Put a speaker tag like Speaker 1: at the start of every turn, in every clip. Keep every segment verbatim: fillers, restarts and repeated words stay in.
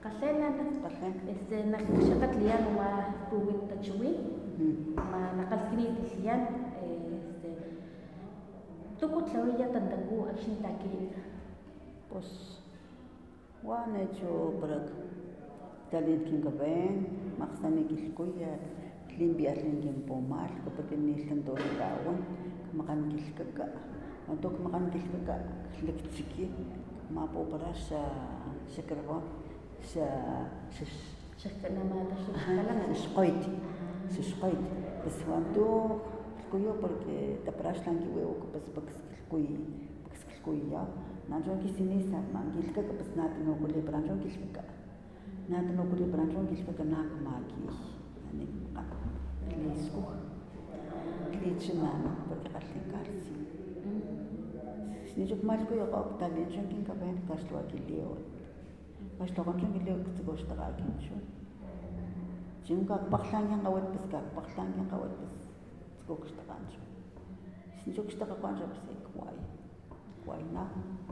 Speaker 1: Kalena
Speaker 2: Kalena.
Speaker 1: este nakxakat liyan uma tuwit tachuwi. Ma nakalskini tilian este tukut lawilla tandaku akshin taki.
Speaker 2: Pues wan hecho para talit kin kaben maksani kilkuya limpia kin pomal porque ni tanto kawan makan kilkaka antok makan kilkaka lektsiki mapo para sa sa karbon sa sa
Speaker 1: Shakana mata shakalangan.
Speaker 2: Squid, squid. Pues cuando cuyo porque te praslan que huevo que pues porque cuy, porque cuy ya. Nanjo que sinisa mangilka que pues nada no cule branjo kilka. Nada no cule branjo kilka que nada magi. Ani ka. Lisco. Lichana porque casi casi. Si yo mal cuyo que también yo que caben casto aquí leo. Casto con yo que leo que te gusta aquí yo. Jumka baklang yang kawat pas ka baklang yang kawat pas skok sta kanjo sinjok sta ka kanjo pas kwai kwai na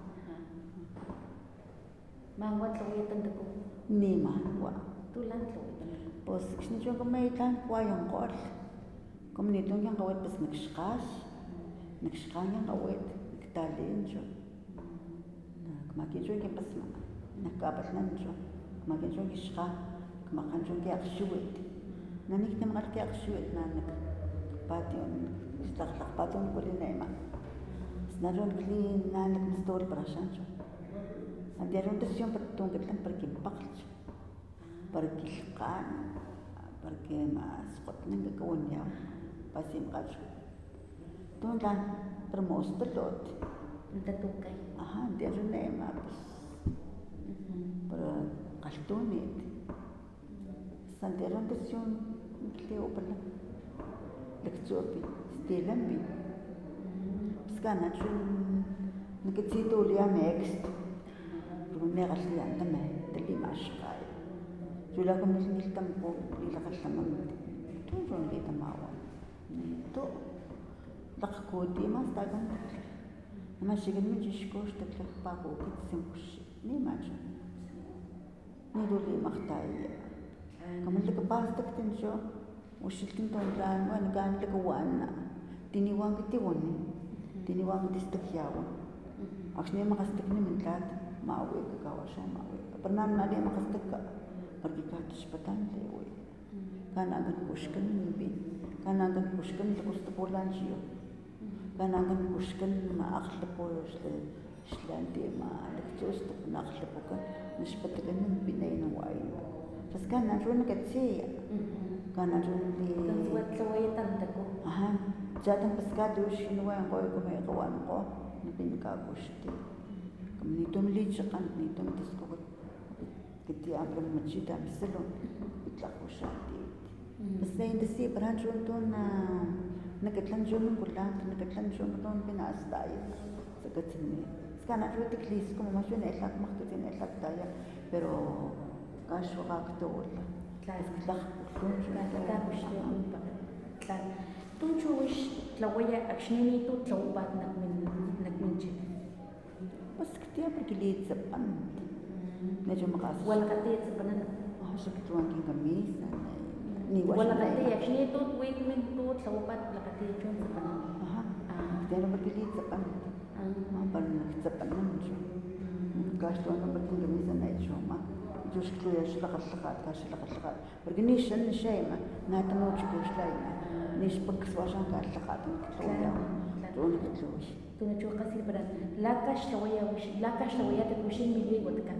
Speaker 1: Mangwat lawit tandaku.
Speaker 2: ni ma wa
Speaker 1: Tulan lawit.
Speaker 2: pos sinjok ka may tan kwai yang kol komunito yang kawat pas nakshkas nakshkan yang kawat talin jo na kamakijo yang pas nakabatlan jo kamakijo kishka makan juga aksuit, nanik ni makan kaya aksuit nanik, patyon, istak tak patyon kuliner ma, senaron clean nanik mistori perasan jo, nanti ada untuk siapa betul betul pergi pakj, pergi kan, pergi mas kot nengke kawan ya, pasti makan jo, tuh kan termos telot,
Speaker 1: Tatukai.
Speaker 2: aha dia ada nema pas, per kaltunit. Santeran tesyon kleo pala lekzopi stelambi skana chun nakitsito liya next rumera liya tama tali mashkai jula ko mismil tampo lila katamang to ron li tamawa to lakko di mas tagan namasigan mo jishko shtakla pa ko kitsim kushi ni macho ni duli maktaya kamu lek pas tak tenjo usitin tondran wan gan lek wana tiniwang kiti woni tiniwang kiti stak yawo aksne makastak ni mentlat mawe ka kawasha mawe pernah na dia makastak ka pergi ka hospital lewe kan agan pushkan bin kan agan pushkan to kustopolan jiyo kan agan pushkan ma akhl polos shlandi ma lektos to nakhl pokan nispatagan binay na wain Pas kan narun kecil, kan narun di.
Speaker 1: Buat lawit tandaku.
Speaker 2: Aha, jatang pas kado shinwa yang kau kau may kawan ko, nabin ka gusti. Kami nito melihat kan nito mendiskuter. Kita ambil masjid am salon, itlah kushati. Pas na hindi si peranjun tu na nakatlan jom kulang, nakatlan jom tu pinastay. Sakat sini. Sekarang narun tiklis ko mamasyon elak maktutin elak daya, pero kasho kakto wala.
Speaker 1: Tlas tlak tuncho tla kushti umpa. Tla tuncho wish tlawaya akshnini tu tlawbat nakmin nakminchi.
Speaker 2: Pas ketiya pergilit sa pan. Medyo makas.
Speaker 1: Wala kati sa panan.
Speaker 2: Ah, sa kituan king kamis na ni
Speaker 1: Wala kati akshini tu wait min tu tlawbat wala kati chun sa panan.
Speaker 2: Aha. Kaya na pergilit sa pan. Ah, pan sa panan siya. Gasto na pergilit kamis na ito ma. Just clear sila kaslakat, kasi sila kaslakat. Organisation ni siya ma, natanong siya ko sila ma. Nis pagkaswasan ka kaslakat ng kituya. Doon na kituya.
Speaker 1: Tunacho kasi para lakas lawaya wish, lakas lawaya te kushin milwi gotka.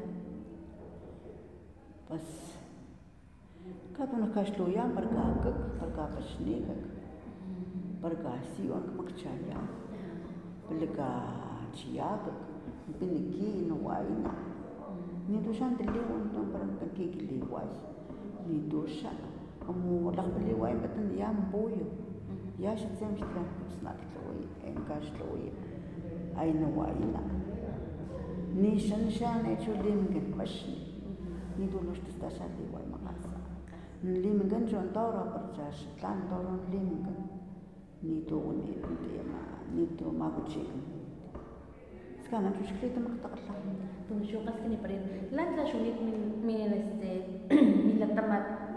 Speaker 2: Pas kato na kasluya margagag, margapasnigag, margasiwan magchaya, palaga chiyagag, piniki inuway na. Nito siya ang taliwan ito parang nagkikiliwas. Nito siya. Kamu lakpaliway ba't ang iyang buyo. Ya siya siyang siya tapos nakitaway. Ay nakaslaway. Ay naway na. Ni siya siya na ito limgan pas ni. Nito lustos ta siya liway makasa. Limgan siya ang tawra para siya siya. Tlan tawra ang limgan. Nito unil. Nito maguchikan. Sekarang tu sekali tu maktak lah.
Speaker 1: Tunacho kasi ni parin. Lan la shunit min min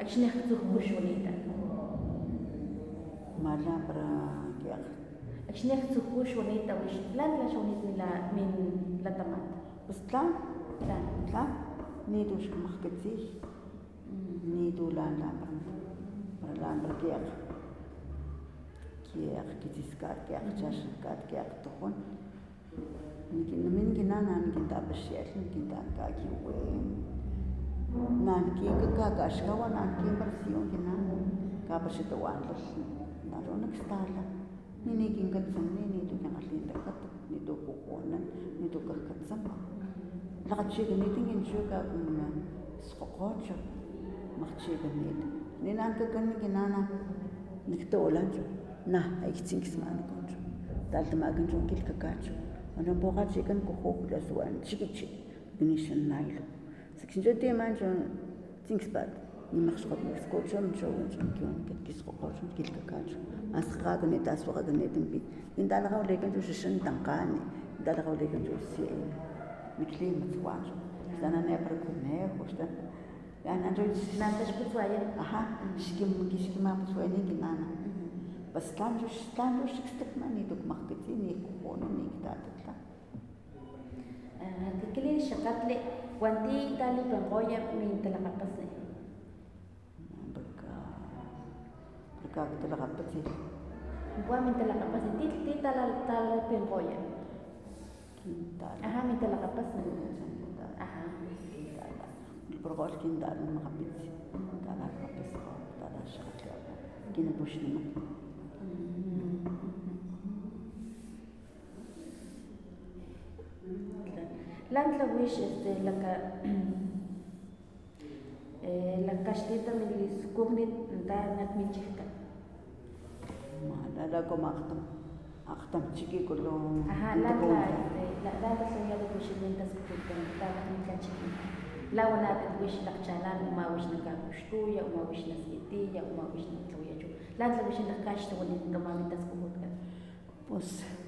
Speaker 1: Axnehtzujkush bonita.
Speaker 2: Mala para que
Speaker 1: Axnehtzujkush bonita, wish plan la shonit min la min la tamata.
Speaker 2: pues tlan,
Speaker 1: Plan.
Speaker 2: tlan, ni du shmachketzi, ni du lan la para para lan para que que kitiskat que chashkat que tohon. Ni min ginana ni kinta bashel ni kinta ka ki we. Nan ki ka ka shkawa nan ki versión ginana ka bashitawan los na ron ekstala. Ni ni kin katsam ni ni du kan alinda kat ni du kukonan ni du ka katsam. La katshi ni tingin shuka um skokocho machchi ni ni nan ka kan ginana niktolan na ay tsingsman konjo dal tamagan jon kil kakacho ana boga chicken ko ho la suan chikichi binishan nailo sekshinjo te man jon tsingspat ni machskot skocho mcho jon kion ket kis ko jon kil kakacho asqa gane taswa gane tempi indala ga leken jo shishin tankani indala ga leken jo si niklim tswanjo sana ne par kune hosta yana jo
Speaker 1: Nantas putwaya.
Speaker 2: aha shikim gishkima putwani ginana بس تانجو تانجو شكستك ماني دوك مخكتيني كوكونا نيك داتتلا.
Speaker 1: تكلي شقتلي وانتي تالي بنقويا من تلقبسي.
Speaker 2: بركا بركا تلقبسي.
Speaker 1: بوا من تلقبسي تي تي تالا تالا بنقويا.
Speaker 2: كيندال.
Speaker 1: أها من تلقبسي. أها.
Speaker 2: البرغول كيندال من مخبتي. تالا قبسي تالا شقتلي. كينا بوشني.
Speaker 1: Lan la wish este la ka eh la kashtita min lis kugnit nda nat min chika.
Speaker 2: Ma la la ko maktam. Aktam chiki ko lo.
Speaker 1: Aha la la este la la la soya de wish min tas kutan ta min ka chiki. La wana de wish la chalan ma wish na ka kushtuya ma wish na skitiya ma wish na tloya jo. La la wish na kashta wani kama min tas kutan.
Speaker 2: Pues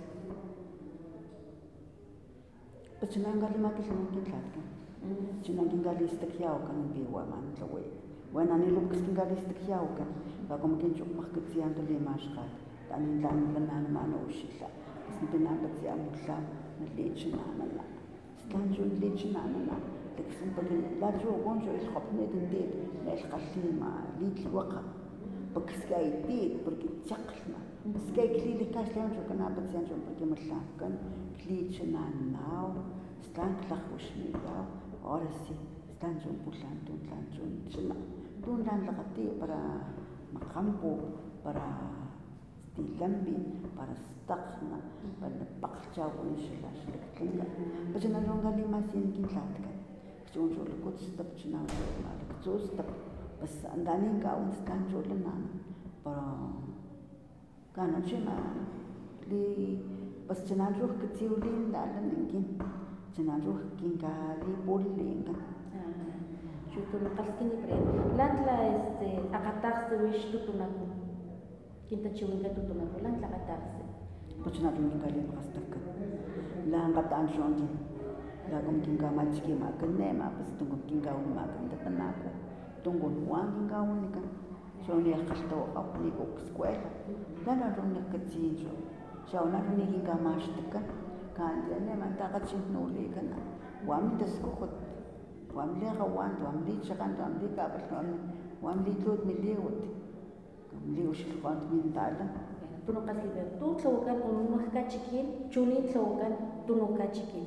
Speaker 2: Chinangali makilin kintlaka. Chinangali stakyaw kan biwa man tlawe. Wana ni lukas kingali stakyaw kan. Ba como que chuk makkitsiyan to le mashkat. Tanin lan lan man ushila. Sintinan batsi amutla na lechina na. Stanjo lechina na. Teksin bagin la jo gonjo il khopne dinde na il khallima litli waqa. Bakskay dit porque chaqlna. Skay klili kaslan jo kana batsi anjo porque matlan kan. Lechina now. Están clajushmilao, ahora sí, están yo pulando, están yo china. Tundan la gati para macampo, para stilambi, para stakna, para pakcha winshila, shliklinga. Pero no longa lima sin kinlatka. Yo yo lo kuts tap china yo malik zus tap. Bas andanin ka un están yo lenana. Para kana china li bas china yo ktiulin dalan ngin. Chinanruh kingali bullinga.
Speaker 1: Chutu kalskini pre. Lantla este akatarse wish tutunaku. Kinta chiwinga tutunaku lantla akatarse.
Speaker 2: Pochinanruh kingali makastaka. La ngatan shongi. La kum kinga machiki makane ma pas tunggu kinga un makan tatanaku. Tunggu nuang kinga unika. Shoni akalto apni kok escuela. La narun nakatsinjo. Shauna runi kinga mashtaka. كان لأن ما تاقت نولي كنا وعملي تسكوخت وعملي غوان وعملي شغان وعملي كابل وعملي تلود ملي ود عملي وش الخوان من تعلم
Speaker 1: تنو قصيدة تو تلوكان ونو كاتشكين جوني تلوكان تنو كاتشكين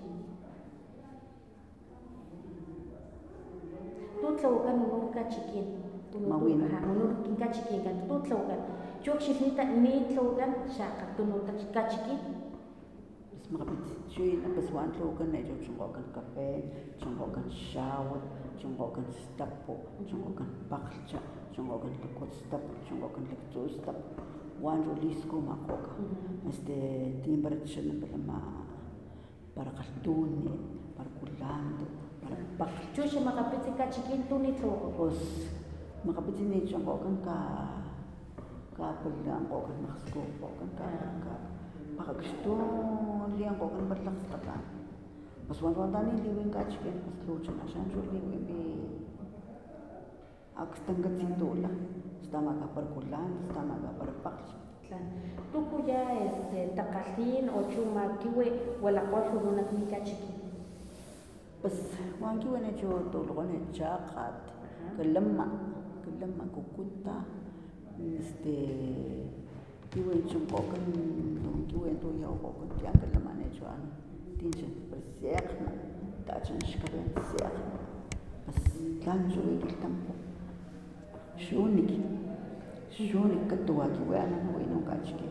Speaker 1: تو تلوكان ونو كاتشكين
Speaker 2: ماوين
Speaker 1: ونو كاتشكين كان تو تلوكان جوك شفنيتا ني تلوكان شاقة تنو كاتشكين
Speaker 2: مغبت شوي بس وان لو كنا جو شنو كان كافيه شنو كان شاور شنو كان ستابو شنو كان باخلشا شنو كان لكوت ستابو شنو كان لكتو ستابو وان جو ليسكو ما كوكا است تيمبرتشن بلما بارقلتوني باركولاندو بارباخ
Speaker 1: شو شو مغبت كاتشكين توني تلوكو
Speaker 2: بس مغبت ني شنو كان كا كابل كوكا مخسكو كوكا كا Pakaksto liang ko kan berlak setelah. Pas wan wan tani liwing kacik kan pas lucu nasan juli liwing bi. Axtankatzintula, stamaga para kulan, stamaga para pakch.
Speaker 1: Tuku ya este takalin o chuma kiwe wala qolhu una knika chiki.
Speaker 2: Pues wan kiwe ne cho tolgone chaqat, kalama, kalama kukuta, este kiwe chumpokan, kiwe to ya okan tian kalama ne cho an, tinchen preserna, tachan shkaben serna. Pues tan jo ikil tampo. Shunik. Shunik katua kiwe ana no ino kachki.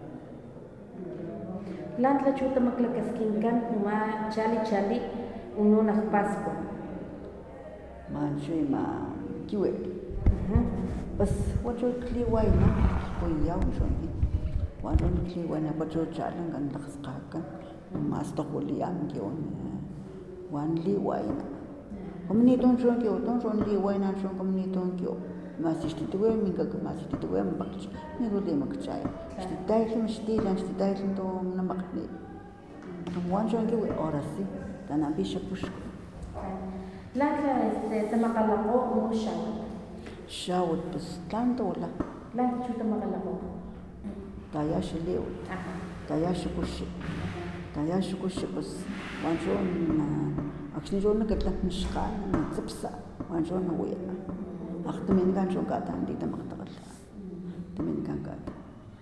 Speaker 1: Lantla chuta maklakaskinkan kuma chali chali uno na Pascua.
Speaker 2: Manchui ma kiwe. Bas wajo kliwai na kuyaw shoni. Wajo kliwai na wajo chalang kan lakskakan. Mas tokuliam kiyon. Wan liwai na. Kumni don shon kyo, don shon liwai na shon kumni don kyo. Mas istituwe minga mas istituwe mbakch. Ni ro le makchay. Stitailum stilan stitailum to na makni. Wan shon kiwe orasi. Tana bisha pushko.
Speaker 1: Lantla este tamakalako uno shawat.
Speaker 2: Shawat pues tanto la.
Speaker 1: Lantla chuta makalako.
Speaker 2: Taya shileo.
Speaker 1: Ajá.
Speaker 2: Taya shukushi. Taya shukushi pues wan shon akshni shon nakatla nishkan tsipsa. Wan shon na wea. Aktamin kan shon kata hindi tamaktakal. Tamin kan kata.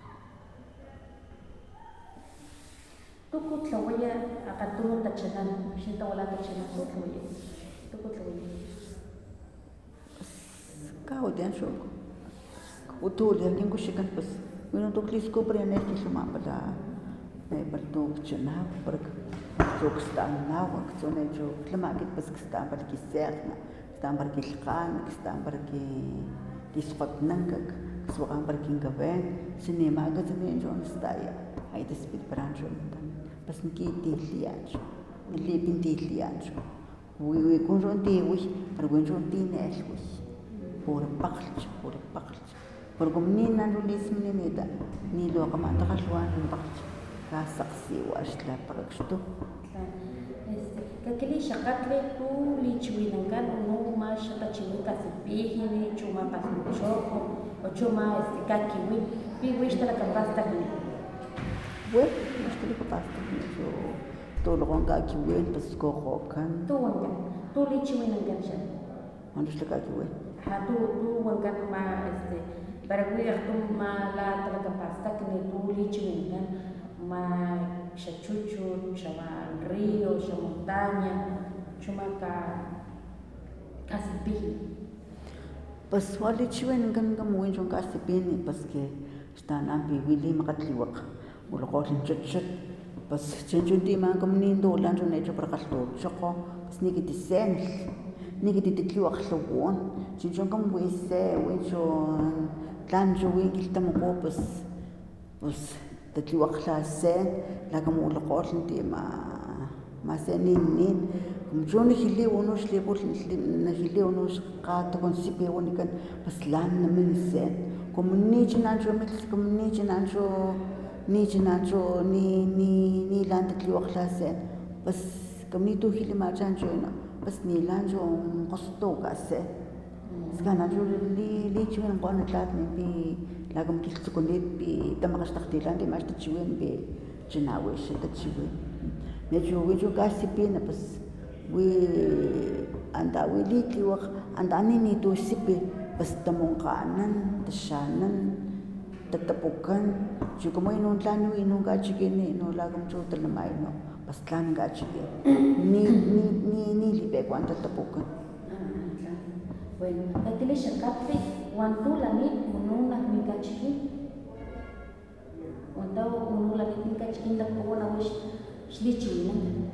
Speaker 1: Tuku tlawaya akatulong tachanan, shinta wala tachanan ko tlawaya. Tuku tlawaya.
Speaker 2: Kao diyan shon ko. Utul yan yung kushikan pas. Minun tuklis ko pa rin ay kisumapala. Na ibalto kachana, parang so kastaan na, so na jo lamagit pas kastaan para kiser na. Kastaan para kilkan, kastaan para ki kiskot nangkag. Kaswakan para kinggaben. Sinema agad sa mga jo nastaya. Ay despit parang jo natan. Pas nakitilian siya. Nalipintilian siya. Uwi kung siya tiwi, pero kung siya tinelwi. Pura bakal siya, pura bakal siya. Pero kung ninanulis mo nita, nilo ka matakaswan ng bakal siya. Kasaksiwa siya paragsto.
Speaker 1: Kakili siya katle tu lichwinangkan uno ma siya tachiwi kasipihin, chuma pasinchoko, o chuma este kakiwi. Piwish talaga basta kini.
Speaker 2: Well, mesti dipapasta so tolong kaki wen pas kokokan.
Speaker 1: Tu wangkan, tu lichiwin angkan siya.
Speaker 2: Ano siya kaki wen?
Speaker 1: Ha tu tu wangkan ma este baragwi aktum ma la talaga pasta kini tu lichiwin kan ma siya chuchu, siya ma rio, siya montanya, cuma ka kasipihin.
Speaker 2: Pas wali chiwen kan kamuin yung kasipihin pas ke stan ambi wili makatliwak. Mula ko rin chat-chat. Pas chenchun di man kamnindo lan jo nejo prakalto. Choko pas niki di senl. Niki di titliwak lawon. Chenchun kam wese wencho lan jo wingil tamo ko pas pas titliwak la sen la kam mula ko rin di ma ma senin nin. Kum jo ni hili uno shli bol na hili uno ka to kon sipe woni kan pas lan na min sen. Kum ni jinan jo mix kum ni jinan jo ni jinacho ni ni ni lan tliwak klasen bas kami to hili ma chan joina bas ni lan jo qosto ka se skana jo li li chwen qon tlat ni bi lagam kil tsukunit bi tamakas taktilan di mas tchwen bi jinawe she tchwen ne jo we jo gasipin bas we anda we li tliwak anda ni ni to sipi bas tamong kanan tashanan tatapukan juga mo inong tlano inong gachigin no lagam chuta lamay no pas tlan gachigin ni ni ni ni libe kwan tatapukan.
Speaker 1: Bueno, katili siya kapli wantu langit unong nak mi gachigin wantaw unong langit mi gachigin tak ko na wish shlichinan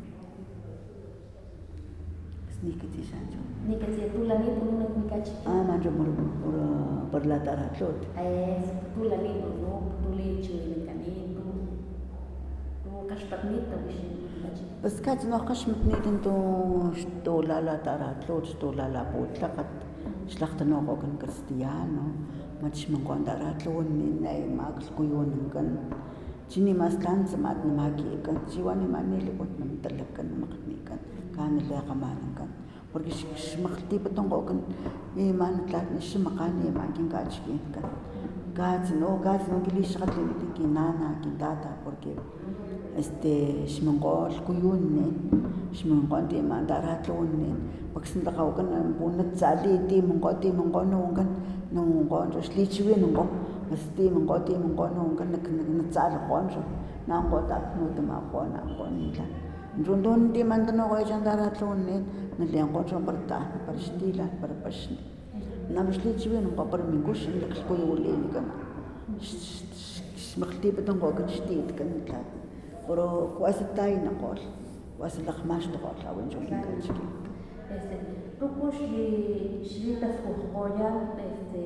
Speaker 2: Snikit si Sancho.
Speaker 1: Ni kasi tu langit unong nak mi gachigin.
Speaker 2: Ah, manjo mur mur berlatar atlot.
Speaker 1: Ay, tu langit unong tu lichinan kanin tu tu kashpat nit ta wish gachigin.
Speaker 2: Bas kat no kashmat nitin to sto lala taratlot sto lala potlakat shlakta no ko kan Kristiyano mach man ko taratlon ni nay magl kuyon kan chini maslan samat na magi kan jiwani manili ko nam talakan maknikan kanila kamanan kan porque xmaqltipaton qokan iman tlatni xmaqani iman kinkachkin kan katsi no katsi no kilixaqatlinitin kinana kintata porque este xmonqol kuyunni xmonqonti iman taratluunni paksintlaqawkan punatsali timonqo timonqo nuunkan nuunqo xlichiwinonqo mas timonqo timonqo nuunkan natsaloqonxo naanqo tatnutmaqo naanqo nitla Rundun di mantano ko isang daratlunin, naliangkon sa parta, para stila, para pasni. Nabislit siya nung kapar minggus, ang lakas ko yung uli ka na. Maktipat ang kogan stit ka nila. Pero kuwasa tayo na kol, kuwasa lakmas na kol, awin siya yung kanski.
Speaker 1: Este, tuko si silitas ko koya, este,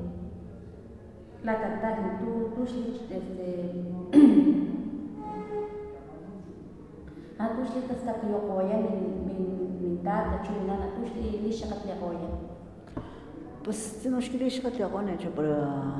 Speaker 1: latatahin, tu, tu si, este, Atush li tasta kiyokoya min min min tata chuna atush li li shakat liakoya.
Speaker 2: Pues tinos que li shakat liakoya cho para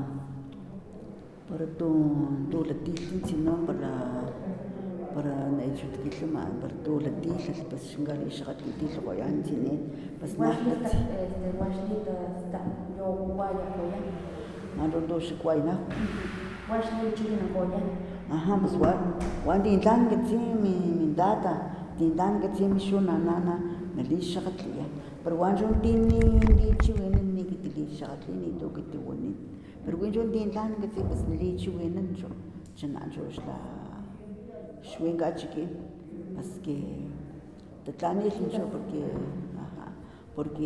Speaker 2: para tu tu latil sino para para na ichut kilma para tu latil pues shingali shakat litil koya antine pues na
Speaker 1: este wash li tasta yo koya koya.
Speaker 2: Ando do shikwai na.
Speaker 1: Wash li chuna koya.
Speaker 2: Aha, pues wan wan din dan gatsi mi mi data din dan gatsi mi shuna nana nali shakatliya pero wan jon din ni di chiwen ni kitli shakatli ni do kiti woni pero wan jon din dan gatsi bas nali chiwen jo chana jo shla shwenga chiki paske tatlani lincho porque aha porque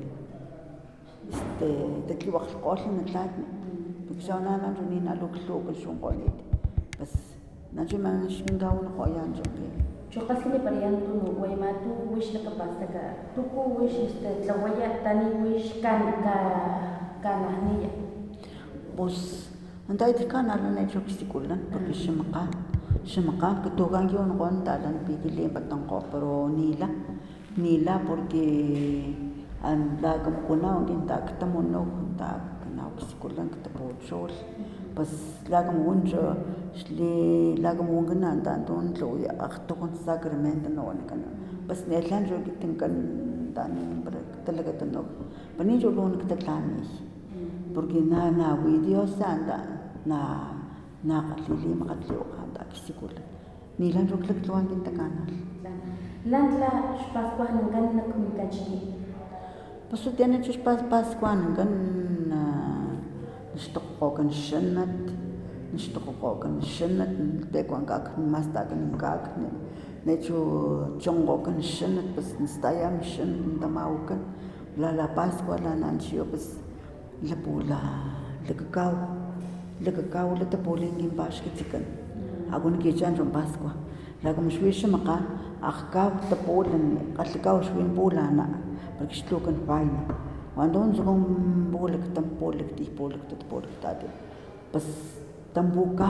Speaker 2: este tetli waqol na tlatni porque shona nan jon ni naluklo ko shonqonit bas nanjo man shingawon qoyan joke
Speaker 1: choqasli pariyan tu no wayma tu wish la kapasta ka tu ko wish este tlawaya tani wish kan ka kanahniya
Speaker 2: bos antai tikana la na chokisikulan porque shimaqan shimaqan que togan yon qon talan pikili patang ko pero nila nila porque an la kam kuna ongin tak tamono tak na kisikulan kitapochol bas lagam wunjo shli lagam wungana tanton lo ya aktokon sacramento no kana bas nelan jo gitin kan tan talaga tanno pani jo lon kitatlani porque na na video sanda na na kalili makatlo handa kisikula nilan jo klaktuan din takana
Speaker 1: lan la paskuan ng kan nakumikachi
Speaker 2: paso tiene jo paskuan kan nishtoqokan shanat nishtoqokan shanat tekwan kak mastakan kak necho chongokan shanat pues nstayam shan ndamaukan la la pascua la nanchio pues la pula la kakao la kakao la tapolingin bashkitikan agun kichan ron pascua la como shwisha maqa akkaw tapolan qalkaw shwin pulana porque shtokan faina cuando un zoom bolak tampolik ti polik tot polik tadi pas tambuka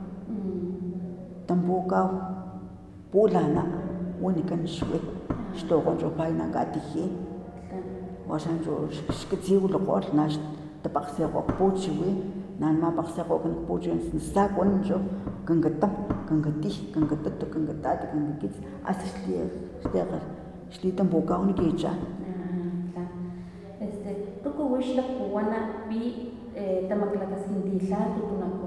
Speaker 2: tambuka pulana unikan shwe sto kon jo paina gatihi wasan jo skitsi ul qol nas tapaqse ko pochiwi nan ma paqse ko kan pochins sta kon jo kangatam kangati kangatat kangatati kangakit asli stegar shli tambuka unikicha
Speaker 1: tuko wish la kuwana bi tamaklakas hindi la tutunako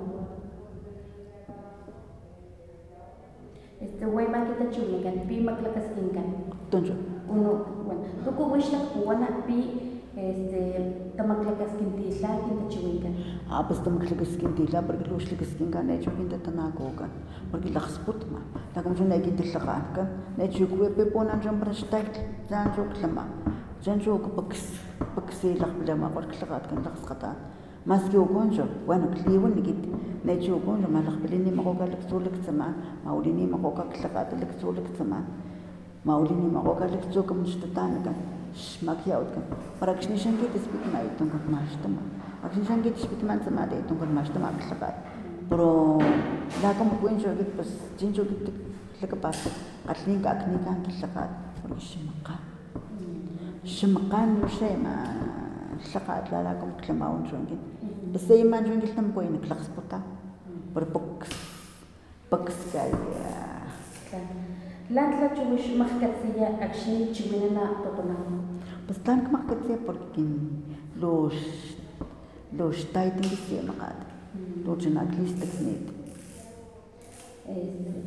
Speaker 1: este way makita chuligan bi maklakas kinkan
Speaker 2: tonjo
Speaker 1: uno bueno tuko wish la kuwana bi este tamaklakas hindi la kinta chuligan
Speaker 2: ah pues tamaklakas hindi la porque lo shlikas kinkan na chu kinta tanako kan porque laxput ma tagam jo na kinta lakan kan na chu ko pe ponan jam prastai jan jo klama jan jo ko paks paksilah bila makor klakat kan lakas kata mas kyo konjo bueno kliwon nigit na chu konjo malak bilini makoka laksulik sama maulini makoka klakat laksulik sama maulini makoka laksuk kam shtatan kan smakyaut kan para kshnishan git spit na itong kan mashtama akshnishan git spit man sama de itong kan mashtama klakat pero lakam konjo git pas jinjo git lakapas atlin ka akni kan klakat pero shimaka shimaqan shema tlaqat la la kom klamaun jongin besay man jongil tam koy naklaqsputa per box box kay
Speaker 1: Lantla chubush mahkatsiya akshini chiwinana totonamo.
Speaker 2: Pues tan kmakatsia porque los los taitan disia makat. Los janaklistas net.
Speaker 1: Este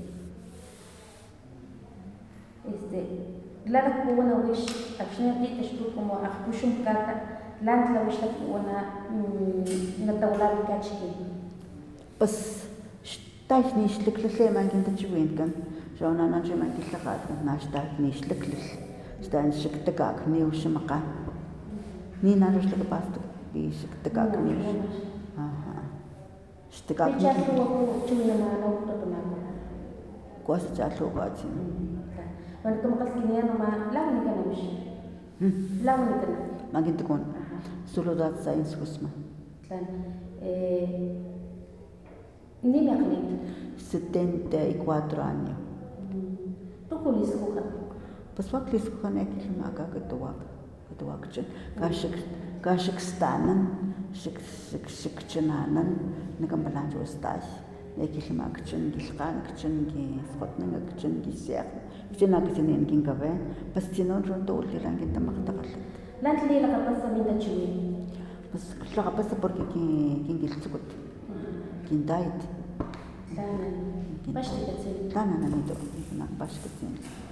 Speaker 1: este la kuwana wish akshini pitashtu como akpushum kata lantla wish la kuwana natawlabi kachki.
Speaker 2: Pues taich nishlekle mangin tachiwin kan. Jona na jema kilakat na sta nishlekle. Stan shiktakak ni ushmaka. Ni na rushlek pastu bi shiktakak ni. Aha. Shiktakak.
Speaker 1: Pichatu wako chuna na totonamo.
Speaker 2: Kuasa chatlo gachi.
Speaker 1: Wan kumakas kiniya nama lawan ka na wish. Lawan ka na.
Speaker 2: Mangin tukon. Suludat science kusma.
Speaker 1: Kan eh ni naklit.
Speaker 2: setenta y cuatro años.
Speaker 1: Tukulis ko ka.
Speaker 2: Pues waklis ko na kilimaka katuwak. Katuwak chen. Kashik kashik stanan, shik shik shik chenanan, nagambalan jo stas. Nekilimaka chen gilqan chen gi skotnan chen gi siak. Chen akitinen gingabe. Pas tinon ron to uliran kita maktakal.
Speaker 1: Lan tli la kapasa minta chiwi.
Speaker 2: Pues la kapasa porque kin kin giltsukut. Kin dait.
Speaker 1: Tanan. Basta katsin.
Speaker 2: Tanan na nito. Nak basta katsin.